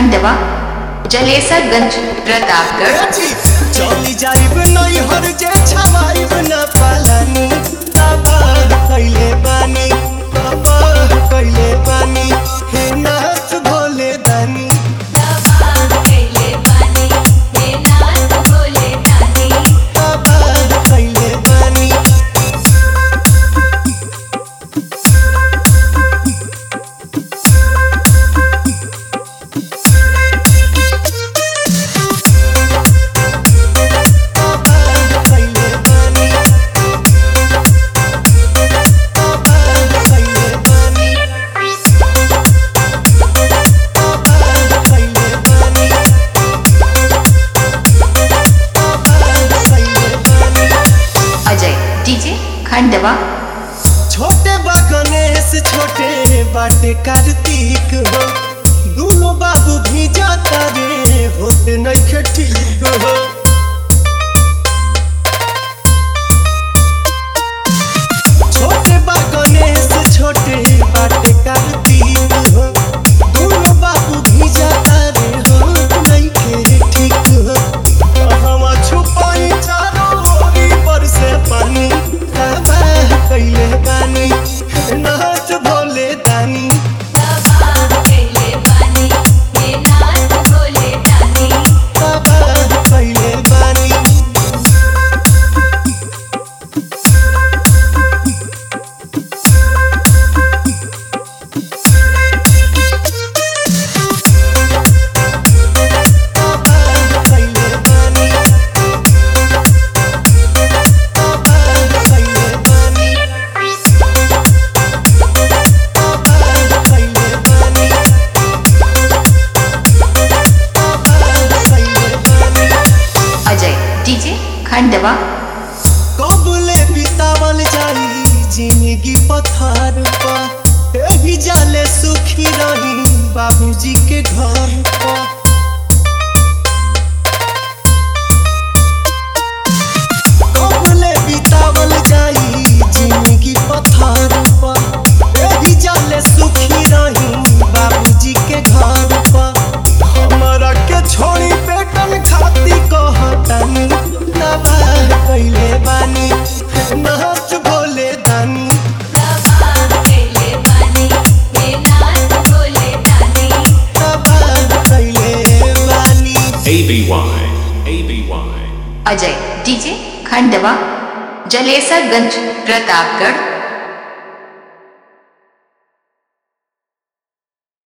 खंडवा जलेसरगंज प्रतापगढ़। चली जाइब नहीं हर जे छवाइब न पालानी कैले बानी कैले बानी हे नाथ भोले दानी कैले बानी खंडवा छोटे बा गणेश छोटे बाटे कार्तिक हो दोनों बाबू भी जाता रे होते नहीं ठीक हो छोटे बा गणेश छोटे बाटे कार्तिक हो दोनों बाबू भी जाता रे होते नहीं ठीक हो हम छुपाई चारों ओरी पर से पानी कैले बानी नाथ भोले दानी कैले बानी खंडवा कबले बितावल जाई जिंदगी पथार पर भी जाले सुखी रही बाबूजी के घर पर कबले बितावल जाई जिंदगी पथार पर भी जाले सुखी रही बाबूजी के घर पर हमरा के छोड़ी बेटन खाती कहतानी कैले बानी नाथ भोले दानी कैले बानी अजय डीजे खंडवा जलेसरगंज प्रतापगढ़।